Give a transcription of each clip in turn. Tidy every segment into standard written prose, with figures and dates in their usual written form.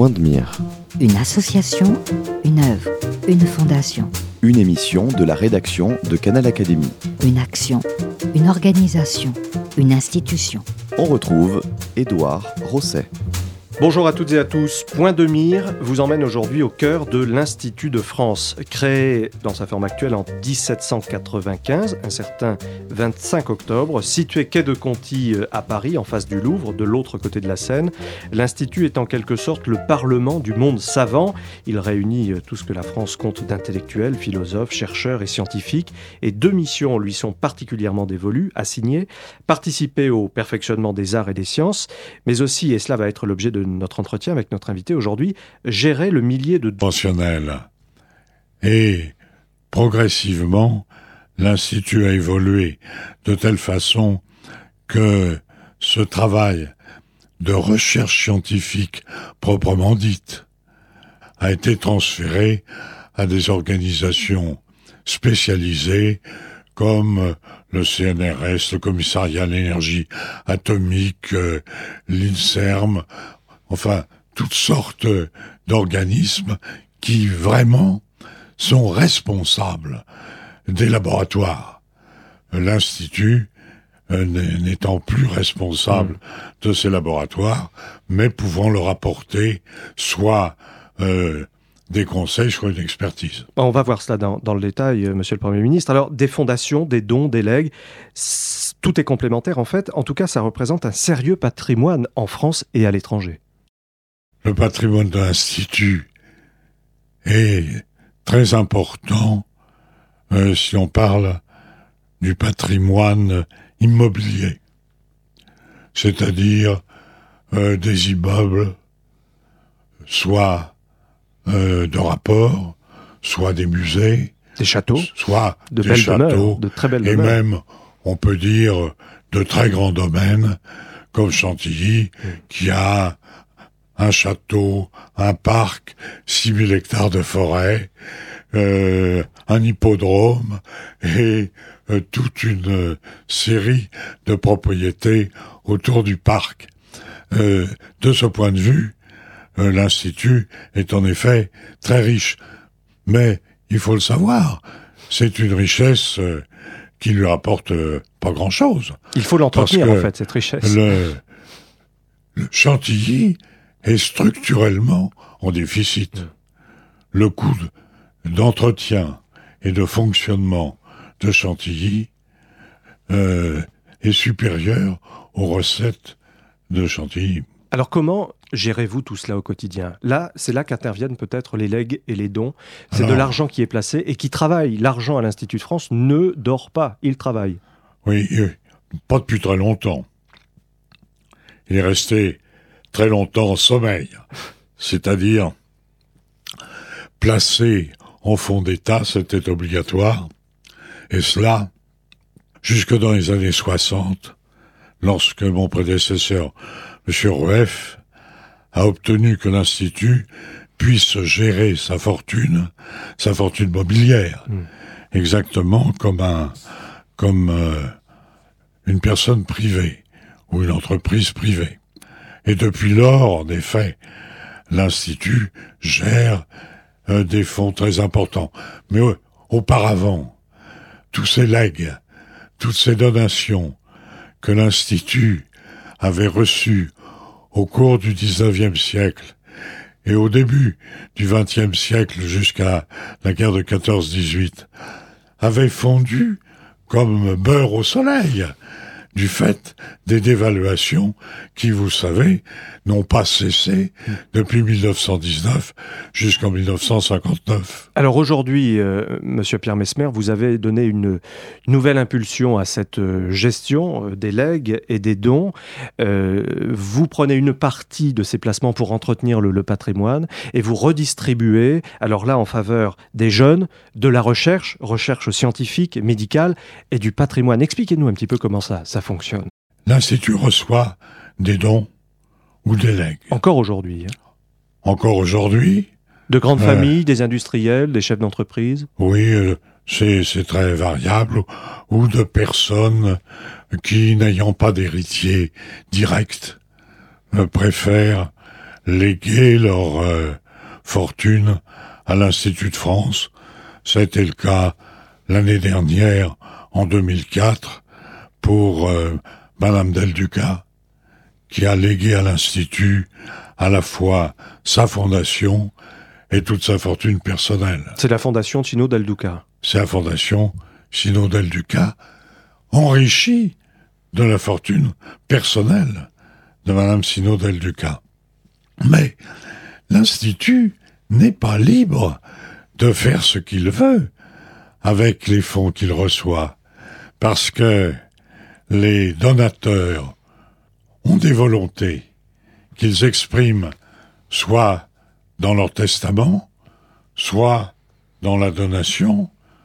Point de mire. Une association, une œuvre, une fondation. Une émission de la rédaction de Canal Académie. Une action, une organisation, une institution. On retrouve Édouard Rosset. Bonjour à toutes et à tous. Point de mire vous emmène aujourd'hui au cœur de l'Institut de France. Créé dans sa forme actuelle en 1795, un certain 25 octobre, situé quai de Conti à Paris, en face du Louvre, de l'autre côté de la Seine, l'Institut est en quelque sorte le parlement du monde savant. Il réunit tout ce que la France compte d'intellectuels, philosophes, chercheurs et scientifiques. Et deux missions lui sont particulièrement dévolues, assignées: participer au perfectionnement des arts et des sciences, mais aussi, et cela va être l'objet de notre entretien avec notre invité aujourd'hui, gérer le millier de pensionnels. Et progressivement, l'Institut a évolué de telle façon que ce travail de recherche scientifique proprement dite a été transféré à des organisations spécialisées comme le CNRS, le Commissariat à l'énergie atomique, l'INSERM, enfin, toutes sortes d'organismes qui vraiment sont responsables des laboratoires. L'Institut n'étant plus responsable de ces laboratoires, mais pouvant leur apporter soit des conseils, soit une expertise. On va voir cela dans le détail, Monsieur le Premier ministre. Alors, des fondations, des dons, des legs, tout est complémentaire en fait. En tout cas, ça représente un sérieux patrimoine en France et à l'étranger. Le patrimoine de l'Institut est très important si on parle du patrimoine immobilier, c'est-à-dire des immeubles, soit de rapport, soit des musées, des châteaux, soit de des belles châteaux, demeures, de très belles et demeures. même, on peut dire, de très grands domaines, comme Chantilly, qui a un château, un parc, 6000 hectares de forêt, un hippodrome et toute une série de propriétés autour du parc. De ce point de vue, l'Institut est en effet très riche. Mais, il faut le savoir, c'est une richesse qui lui rapporte pas grand-chose. Il faut l'entretenir en fait, cette richesse. Le Chantilly est structurellement en déficit. Le coût d'entretien et de fonctionnement de Chantilly est supérieur aux recettes de Chantilly. Alors comment gérez-vous tout cela au quotidien ? Là, c'est là qu'interviennent peut-être les legs et les dons. C'est de l'argent qui est placé et qui travaille. L'argent à l'Institut de France ne dort pas, il travaille. Oui, pas depuis très longtemps. Il est resté très longtemps en sommeil, c'est-à-dire placé en fonds d'État, c'était obligatoire, et cela jusque dans les années 60, lorsque mon prédécesseur, M. Rueff, a obtenu que l'Institut puisse gérer sa fortune mobilière, exactement comme une personne privée ou une entreprise privée. Et depuis lors, en effet, l'Institut gère des fonds très importants. Mais auparavant, tous ces legs, toutes ces donations que l'Institut avait reçues au cours du XIXe siècle et au début du XXe siècle jusqu'à la guerre de 14-18, avaient fondu comme beurre au soleil du fait des dévaluations qui, vous savez, n'ont pas cessé depuis 1919 jusqu'en 1959. Alors aujourd'hui, Monsieur Pierre Messmer, vous avez donné une nouvelle impulsion à cette gestion des legs et des dons. Vous prenez une partie de ces placements pour entretenir le patrimoine et vous redistribuez, alors là en faveur des jeunes, de la recherche scientifique, médicale et du patrimoine. Expliquez-nous un petit peu comment ça fonctionne. L'Institut reçoit des dons ou des legs. Encore aujourd'hui. Encore aujourd'hui. De grandes familles, des industriels, des chefs d'entreprise. Oui, c'est très variable. Ou de personnes qui, n'ayant pas d'héritier direct, préfèrent léguer leur fortune à l'Institut de France. Ça a été le cas l'année dernière, en 2004, pour Madame Del Duca, qui a légué à l'Institut à la fois sa fondation et toute sa fortune personnelle. C'est la fondation Cino Del Duca. C'est la fondation Cino Del Duca, enrichie de la fortune personnelle de Madame Cino Del Duca. Mais l'Institut n'est pas libre de faire ce qu'il veut avec les fonds qu'il reçoit, parce que les donateurs ont des volontés qu'ils expriment soit dans leur testament, soit dans la donation,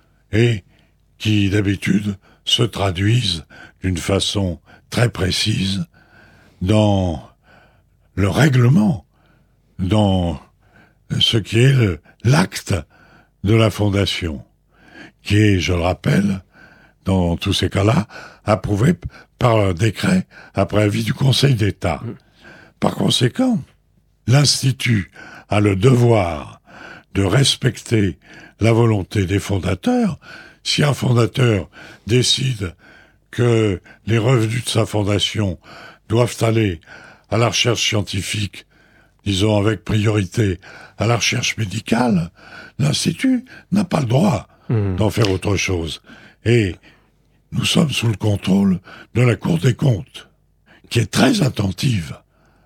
et qui d'habitude se traduisent d'une façon très précise dans le règlement, dans ce qui est l'acte de la fondation, qui est, je le rappelle, dans tous ces cas-là, approuvé par un décret après avis du Conseil d'État. Par conséquent, l'Institut a le devoir de respecter la volonté des fondateurs. Si un fondateur décide que les revenus de sa fondation doivent aller à la recherche scientifique, disons avec priorité à la recherche médicale, l'Institut n'a pas le droit d'en faire autre chose. Et nous sommes sous le contrôle de la Cour des comptes, qui est très attentive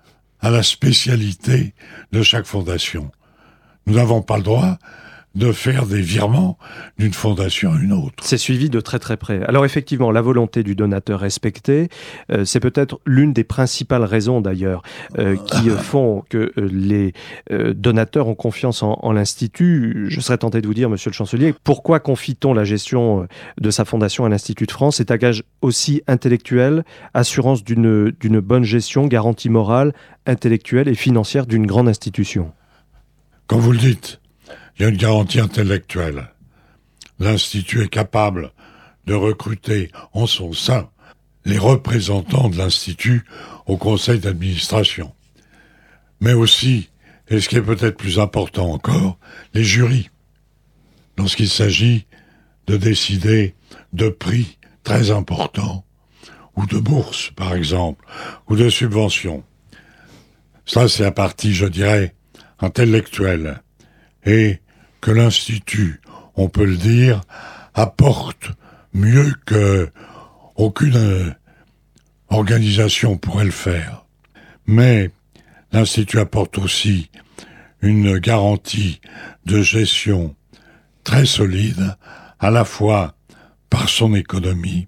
à la spécialité de chaque fondation. Nous n'avons pas le droit de faire des virements d'une fondation à une autre. C'est suivi de très très près. Alors effectivement, la volonté du donateur respectée, c'est peut-être l'une des principales raisons d'ailleurs qui font que les donateurs ont confiance en l'Institut. Je serais tenté de vous dire, monsieur le chancelier, pourquoi confie-t-on la gestion de sa fondation à l'Institut de France? C'est un gage aussi intellectuel, assurance d'une bonne gestion, garantie morale, intellectuelle et financière d'une grande institution. Comme vous le dites, il y a une garantie intellectuelle. L'Institut est capable de recruter en son sein les représentants de l'Institut au conseil d'administration. Mais aussi, et ce qui est peut-être plus important encore, les jurys. Lorsqu'il s'agit de décider de prix très importants, ou de bourses, par exemple, ou de subventions. Ça, c'est la partie, je dirais, intellectuelle. Et que l'Institut, on peut le dire, apporte mieux que aucune organisation pourrait le faire. Mais l'Institut apporte aussi une garantie de gestion très solide, à la fois par son économie.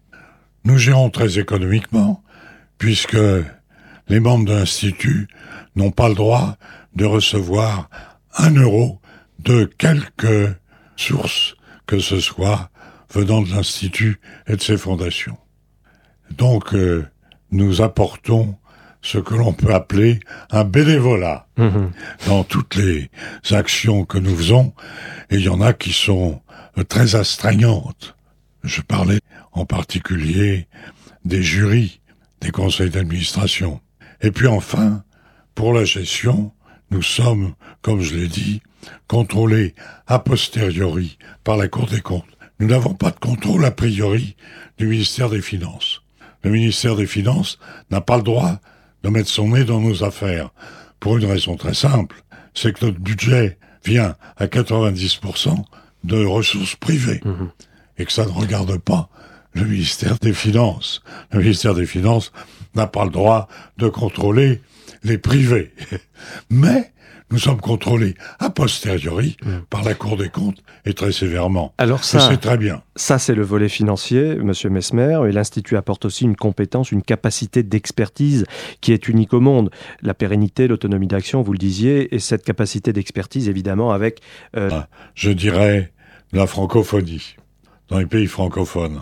Nous gérons très économiquement, puisque les membres de l'Institut n'ont pas le droit de recevoir 1 euro de quelque source que ce soit venant de l'Institut et de ses fondations. Donc, nous apportons ce que l'on peut appeler un bénévolat dans toutes les actions que nous faisons, et il y en a qui sont très astreignantes. Je parlais en particulier des jurys, des conseils d'administration. Et puis enfin, pour la gestion, nous sommes, comme je l'ai dit, contrôlés a posteriori par la Cour des comptes. Nous n'avons pas de contrôle a priori du ministère des Finances. Le ministère des Finances n'a pas le droit de mettre son nez dans nos affaires, pour une raison très simple, c'est que notre budget vient à 90% de ressources privées, et que ça ne regarde pas le ministère des Finances. Le ministère des Finances n'a pas le droit de contrôler les privés. Mais nous sommes contrôlés a posteriori par la Cour des comptes et très sévèrement. Alors ça, c'est très bien. Ça, c'est le volet financier, monsieur Messmer, et l'Institut apporte aussi une compétence, une capacité d'expertise qui est unique au monde. La pérennité, l'autonomie d'action, vous le disiez, et cette capacité d'expertise, évidemment, avec... Je dirais la francophonie, dans les pays francophones,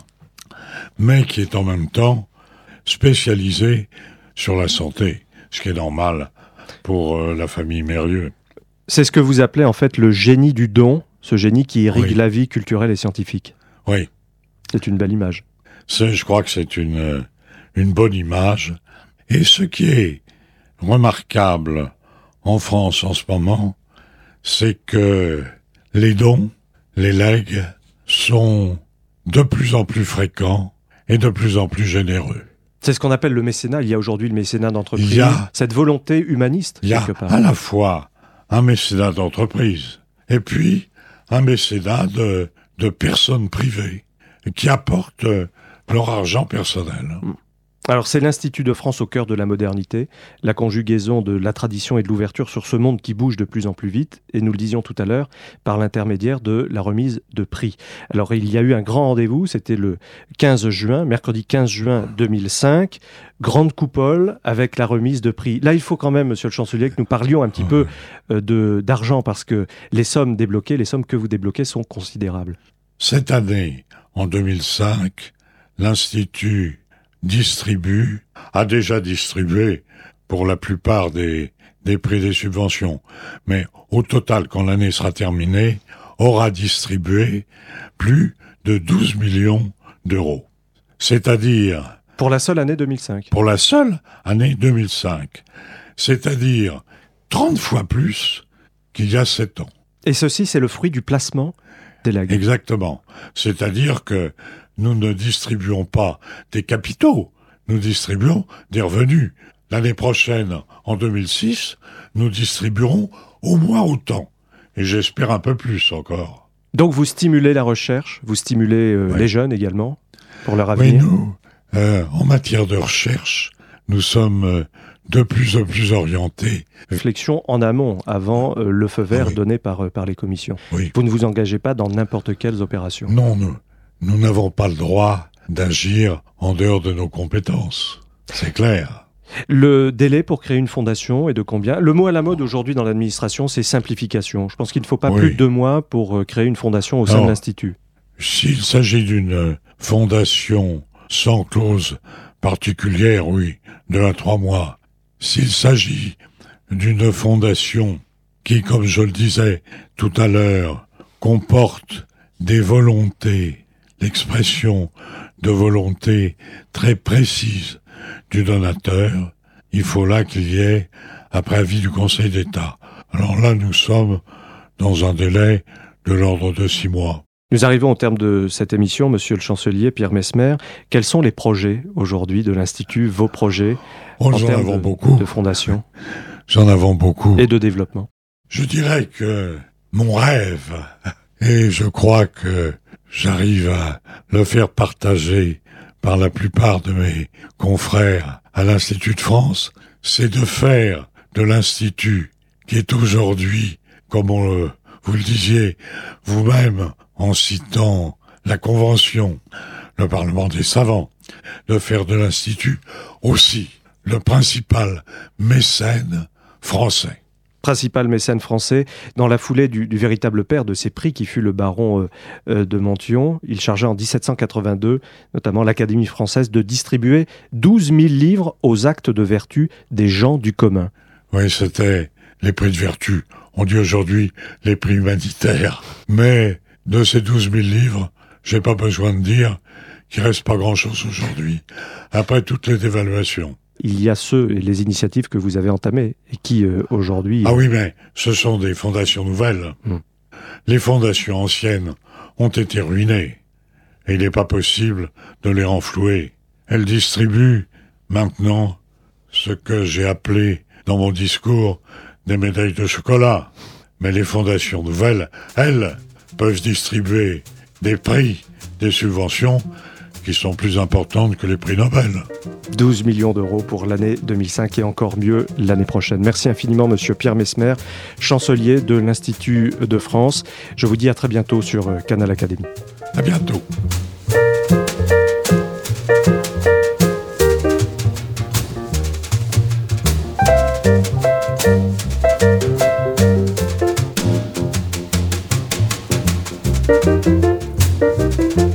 mais qui est en même temps spécialisée sur la santé, ce qui est normal pour la famille Mérieux. C'est ce que vous appelez en fait le génie du don, ce génie qui irrigue la vie culturelle et scientifique. Oui. C'est une belle image. Je crois que c'est une bonne image. Et ce qui est remarquable en France en ce moment, c'est que les dons, les legs sont de plus en plus fréquents et de plus en plus généreux. C'est ce qu'on appelle le mécénat. Il y a aujourd'hui le mécénat d'entreprise. Il y a cette volonté humaniste, Il y a quelque part. à la fois un mécénat d'entreprise et puis un mécénat de personnes privées qui apportent leur argent personnel. Alors c'est l'Institut de France au cœur de la modernité, la conjugaison de la tradition et de l'ouverture sur ce monde qui bouge de plus en plus vite, et nous le disions tout à l'heure, par l'intermédiaire de la remise de prix. Alors il y a eu un grand rendez-vous, c'était le 15 juin, mercredi 15 juin 2005, grande coupole avec la remise de prix. Là il faut quand même, monsieur le chancelier, que nous parlions un petit peu d'argent, parce que les sommes débloquées, les sommes que vous débloquez sont considérables. Cette année, en 2005, l'Institut a déjà distribué pour la plupart des prix des subventions, mais au total, quand l'année sera terminée, aura distribué plus de 12 millions d'euros. C'est-à-dire... Pour la seule année 2005. Pour la seule année 2005. C'est-à-dire 30 fois plus qu'il y a 7 ans. Et ceci, c'est le fruit du placement des legs. Exactement. C'est-à-dire que nous ne distribuons pas des capitaux, nous distribuons des revenus. L'année prochaine, en 2006, nous distribuerons au moins autant. Et j'espère un peu plus encore. Donc vous stimulez la recherche, vous stimulez les jeunes également, pour leur avenir. Oui, nous, en matière de recherche, nous sommes de plus en plus orientés. Réflexion en amont, avant le feu vert donné par les commissions. Oui. Vous ne vous engagez pas dans n'importe quelles opérations. Non, nous n'avons pas le droit d'agir en dehors de nos compétences. C'est clair. Le délai pour créer une fondation est de combien ? Le mot à la mode aujourd'hui dans l'administration, c'est simplification. Je pense qu'il ne faut pas plus de 2 mois pour créer une fondation au sein de l'Institut. S'il s'agit d'une fondation sans clause particulière, oui, 2 à 3 mois. S'il s'agit d'une fondation qui, comme je le disais tout à l'heure, comporte des volontés, l'expression de volonté très précise du donateur, il faut là qu'il y ait, après avis du Conseil d'État. Alors là, nous sommes dans un délai de l'ordre de 6 mois. Nous arrivons au terme de cette émission, monsieur le chancelier Pierre Messmer. Quels sont les projets aujourd'hui de l'Institut, vos projets en termes de fondation ? J'en avons beaucoup. Et de développement. Je dirais que mon rêve, et je crois que j'arrive à le faire partager par la plupart de mes confrères à l'Institut de France, c'est de faire de l'Institut, qui est aujourd'hui, comme vous le disiez vous-même en citant la Convention, le Parlement des savants, de faire de l'Institut aussi le principal mécène français. Principal mécène français, dans la foulée du véritable père de ces prix qui fut le baron de Montyon. Il chargeait en 1782, notamment l'Académie française, de distribuer 12 000 livres aux actes de vertu des gens du commun. Oui, c'était les prix de vertu. On dit aujourd'hui les prix humanitaires. Mais de ces 12 000 livres, j'ai pas besoin de dire qu'il reste pas grand-chose aujourd'hui, après toutes les dévaluations. Il y a les initiatives que vous avez entamées et qui, aujourd'hui... Ah oui, mais ce sont des fondations nouvelles. Les fondations anciennes ont été ruinées et il n'est pas possible de les renflouer. Elles distribuent maintenant ce que j'ai appelé dans mon discours des médailles de chocolat. Mais les fondations nouvelles, elles, peuvent distribuer des prix, des subventions qui sont plus importantes que les prix Nobel. 12 millions d'euros pour l'année 2005 et encore mieux l'année prochaine. Merci infiniment, monsieur Pierre Messmer, chancelier de l'Institut de France. Je vous dis à très bientôt sur Canal Académie. À bientôt. Thank you.